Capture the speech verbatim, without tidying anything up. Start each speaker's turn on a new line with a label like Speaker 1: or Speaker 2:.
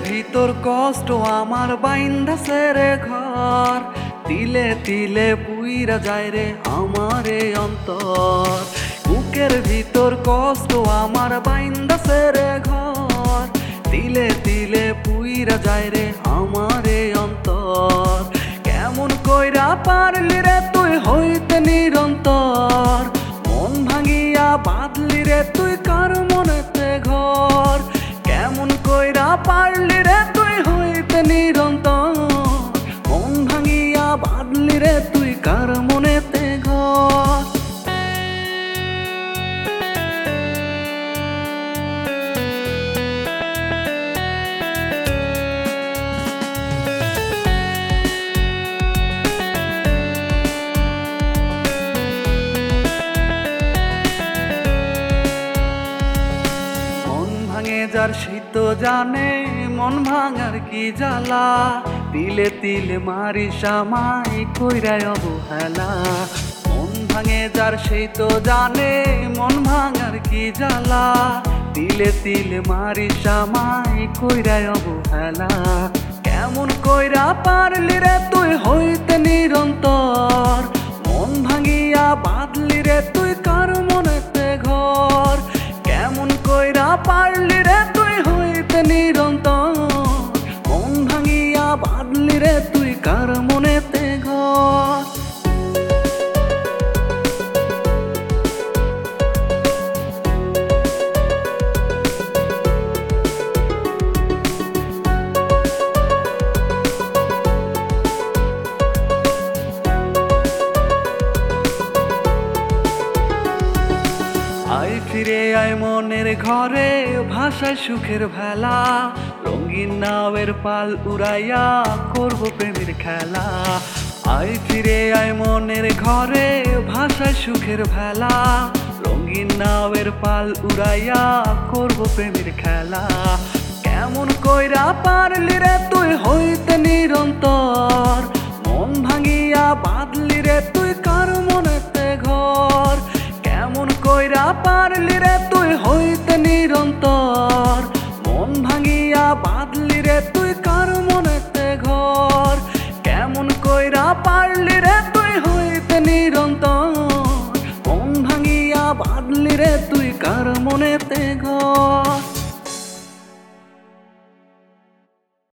Speaker 1: ভিতর কষ্ট আমার বাইন্ধাছে রে ঘর, তিলে তিলে পুইরা যায় রে আমার এ অন্তর। বুকের ভিতর কষ্ট আমার বাইন্ধাছে রে ঘর, তিলে তিলে পুইরা যায় রে আমার এ অন্তর। কেমন কইরা পারলি রে তুই হইতে নিরন্তর, মন ভাঙিয়া বাঁধলি রে তুই কার মনেতে ঘর। কেমন কইরা পারলি রে তুই হইতে নিরন্তর, মন ভাঙিয়া বাঁধলি রে তুই কার মনেতে ঘর। যার সে তো জানে মন ভাঙার কি জ্বালা, তিলে তিলে মারি সামাই কইরায় অবহেলা। মন ভাঙে যার সেই তো জানে মন ভাঙার কি জ্বালা, তিলে তিলে মারি সামাই কইরায় অবহেলা। কেমন কইরা পারলি রে তুই হইতে নিরন্তর, মন ভাঙিয়া বাঁধলি রে তুই কার মনেতে ঘর। কেমন কইরা পারলি রে তুই হইতে নিরন্তর, মন ভাঙিয়া বাঁধলি রে তুই কার মনেতে ঘর। আয় ফিরে আয় মনের ঘরে ভাষায় সুখের ভেলা, রঙিন নাওয়ের পাল উড়াইয়া করব প্রেমের খেলা। আয় ফিরে আয় মনের ঘরে ভাষায় সুখের ভেলা, রঙিন নাওয়ের পাল উড়াইয়া করব প্রেমের খেলা। কেমন কইরা পারলি রে তুই হইতে নিরন্তর, মন ভাঙিয়া বাঁধলি রে তুই কার মনেতে ঘর। কেমন কইরা পারলি রে তুই হইতে নিরন্তর, মন ভাঙিয়া বাঁধলি রে তুই কার মনেতে ঘর। কেমন কইরা পারলি রে তুই হইতে নিরন্তর, মন ভাঙিয়া বাঁধলি রে তুই কার মনেতে ঘর।